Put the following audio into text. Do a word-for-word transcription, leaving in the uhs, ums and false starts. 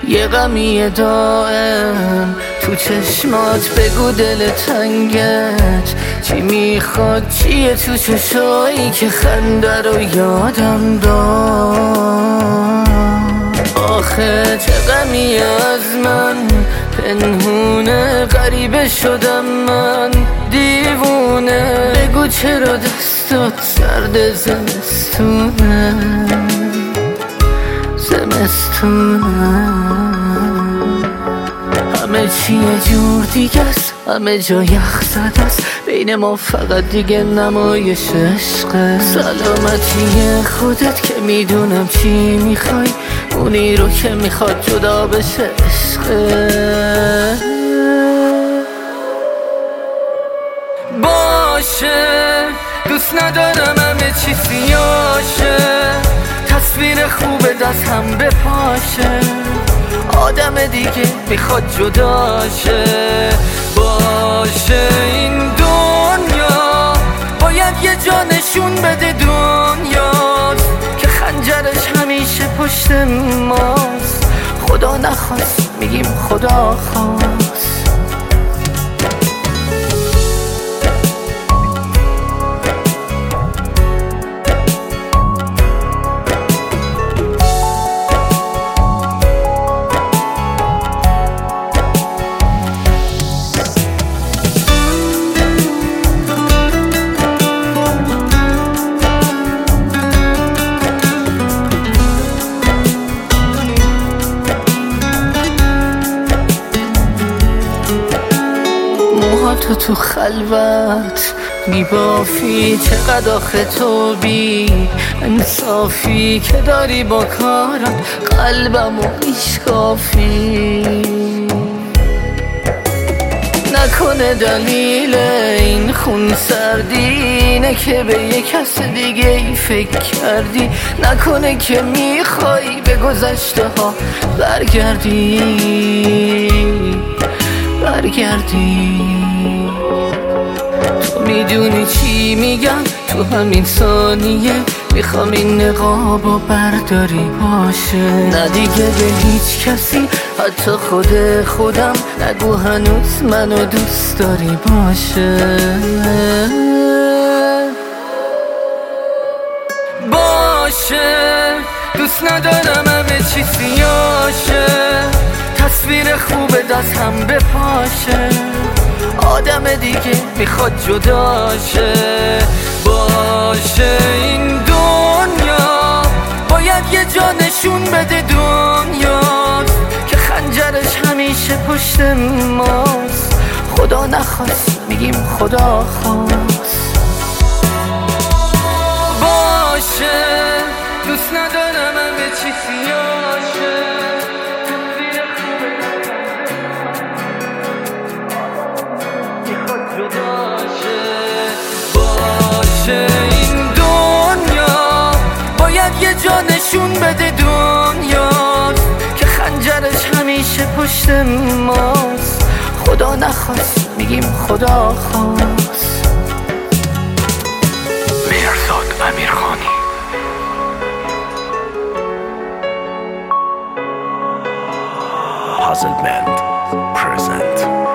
یه غمی دائم تو چشمات، بگو دل تنگت چی میخواد، چیه تو چشایی که خنده رو یادم داد. آخه چه غمی از من پنهونه، غریبه شدم من دیوونه، بگو چرا دستات سرد زمستونه زمستونه. همه چی یه جور دیگه است، همه جا یخ زده است، بین ما فقط دیگه نمایش عشقه. سلامتی خودت که میدونم چی میخوای، اونی رو که میخواد جدا بشه عشقه. باشه دوست ندارم همه چی سیاشه، تصویر خوب دست هم بپاشه، آدم دیگه میخواد جداشه. باشه این دنیا باید یه جا نشون بده دنیاست، که خنجرش همیشه پشت ماست. خدا نخواست میگیم خدا خواست. تو تو خلوت میبافی، چقدر آخه تو بی انصافی که داری با کارات قلبمو میشکافی. نکنه دلیل این خون سردی اینه که به یه کس دیگه ای فکر کردی، نکنه که میخوای به گذشته ها برگردی برگردی. تو میدونی چی میگم، تو همین ثانیه میخوام این نقابو برداری باشه. نه دیگه به هیچ کسی حتی خود خودم نگو هنوز منو دوست داری باشه. باشه دوست ندارم همه چی سیاشه، تصویر خوب دست هم بپاشه، آدم دیگه میخواد جداشه. باشه این دنیا باید یه جا نشون بده دنیاست، که خنجرش همیشه پشت ماست. خدا نخواست میگیم خدا خواست. باشه دوست ندارم همه چی سیاشه، باشه این دنیا باید یه جا نشون بده دنیاست، که خنجرش همیشه پشت ماست. خدا نخواست میگیم خدا خواست. مهرزاد امیرخانی. Puzzle Band present.